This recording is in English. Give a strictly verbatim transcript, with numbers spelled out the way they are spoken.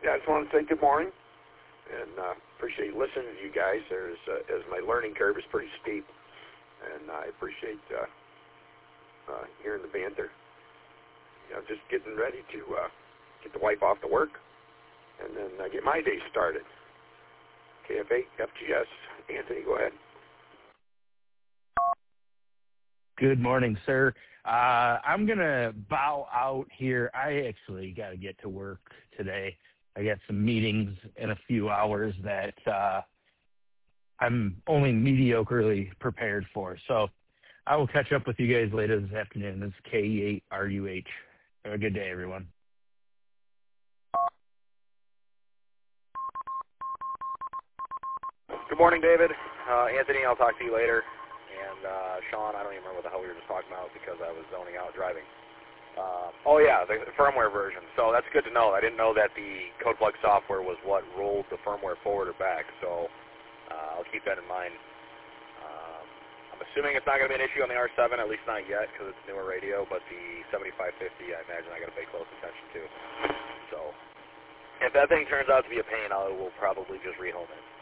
Yeah, I just want to say good morning, and uh, appreciate listening to you guys. There's, uh, as my learning curve is pretty steep, and I appreciate uh, uh, hearing the banter. You know, just getting ready to uh, get the wife off to work, and then uh, get my day started. K F eight, F G S, Anthony, go ahead. Good morning, sir. Uh, I'm going to bow out here. I actually got to get to work today. I got some meetings in a few hours that uh, I'm only mediocrely prepared for. So I will catch up with you guys later this afternoon. This is K E eight R U H. Have a good day, everyone. Good morning, David. Uh, Anthony, I'll talk to you later. And uh, Sean, I don't even remember what the hell we were just talking about because I was zoning out driving. Uh, oh, yeah, the, the firmware version. So that's good to know. I didn't know that the CodePlug software was what rolled the firmware forward or back. So uh, I'll keep that in mind. Um, I'm assuming it's not going to be an issue on the R seven, at least not yet because it's newer radio. But the seventy-five fifty, I imagine I got to pay close attention to. So if that thing turns out to be a pain, I will probably just rehome it.